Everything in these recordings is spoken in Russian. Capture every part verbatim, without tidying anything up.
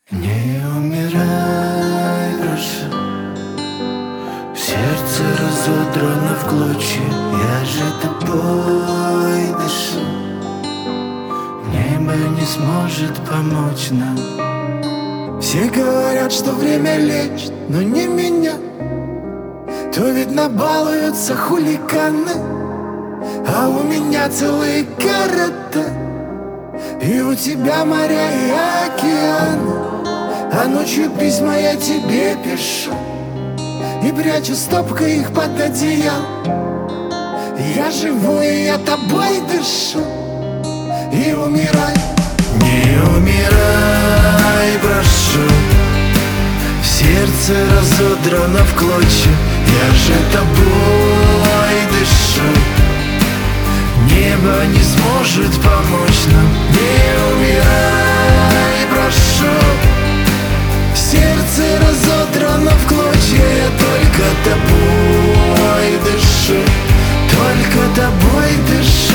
Не умирай, прошу. Сердце разодрано в клочья, я же тобой дышу. Небо не сможет помочь нам. Все говорят, что время лечит, но не меня. То видно балуются хулиганы, а у меня целые города, и у тебя моря и океаны. А ночью письма я тебе пишу и прячу стопкой их под одеял. Я живу, и я тобой дышу. И умирай, не умирай, прошу. Сердце разодрано в клочья, я же тобой дышу. Небо не сможет помочь нам. Не умирай, прошу. Сердце разодрано в клочья, я только тобой дышу. Только тобой дышу.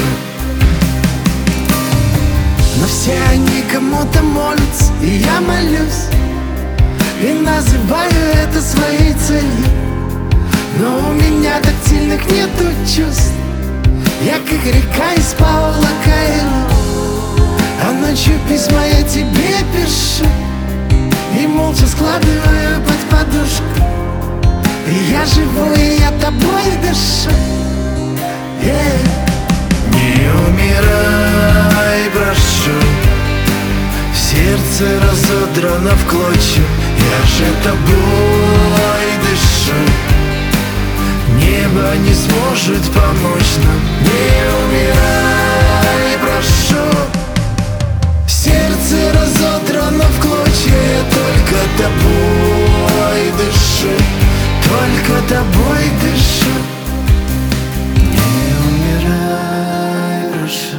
но все они кому-то молятся, и я молюсь, и называю это своей целью. Но у меня тактильных нету чувств, я как река из Паула Коэльо. А ночью письма я тебе пишу и молча складываю под подушку. И я живу, и я тобой дышу. Yeah. Не умирай, прошу. Сердце разодрано в клочья, я же тобой дышу. Небо не сможет помочь нам. Не умирай, прошу. Сердце разодрано в клочья, я только тобой дышу. Только тобой дышу. Не умирай, прошу.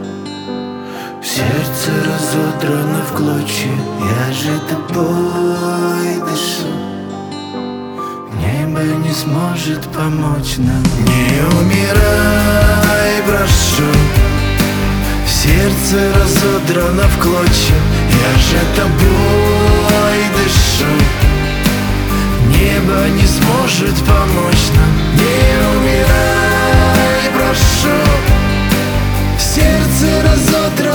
Сердце разодрано в клочья, я же тобой дышу. Небо не сможет помочь нам. Не умирай, прошу. Сердце разодрано в клочья, я же тобой дышу. Небо не сможет помочь нам. Не умирай, прошу. Сердце разодрано